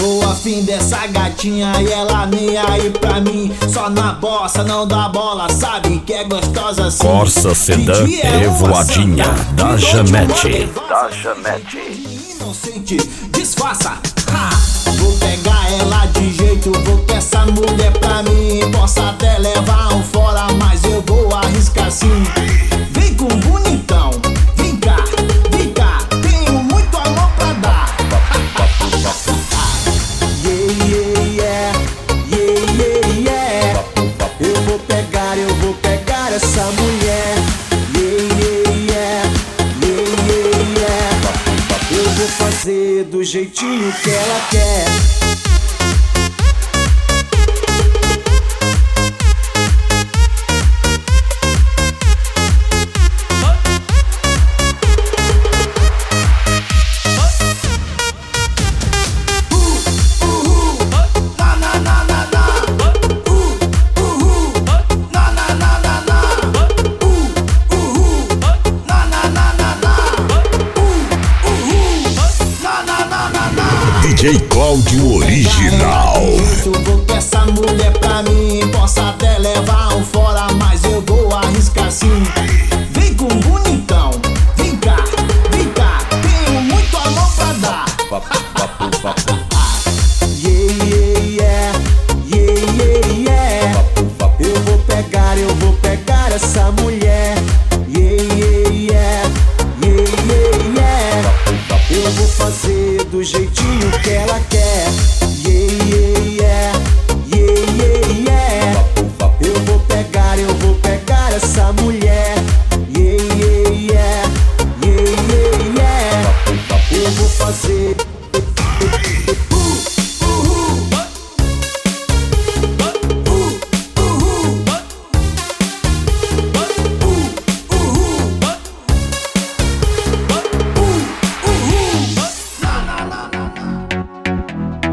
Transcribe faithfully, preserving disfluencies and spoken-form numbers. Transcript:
Tô afim dessa gatinha e ela nem aí pra mim. Só na bossa, não dá bola, sabe que é gostosa assim. Corsa Sedan Evoadinha da Janete. Da Janete. Inocente, disfarça. Ha! Vou pegar ela de jeito, vou ter essa mulher pra mim. Posso até levar um fora, mas eu vou arriscar sim. Vem com bonitão, vem cá, vem cá, tenho muito amor pra dar. Yeah, yeah, yeah, yeah, yeah. Eu vou pegar, eu vou pegar essa mulher. Yeah, yeah, yeah, yeah, yeah. Eu vou fazer do jeitinho que ela quer. D J Cláudio Original. Eu vou ter essa mulher pra mim. Posso até levar um fora, mas eu vou arriscar sim. Vem com bonitão, vem cá, vem cá, tenho muito amor pra dar. Yeah, yeah, yeah, yeah, yeah, yeah. Eu vou pegar, eu vou pegar essa mulher. Yeah, yeah, yeah, yeah, yeah, yeah. Eu vou fazer do jeitinho que ela quer. Yeah, yeah, yeah, yeah, yeah. Eu vou pegar, eu vou pegar essa mulher. Yeah, yeah, yeah, yeah, yeah, yeah. Eu vou fazer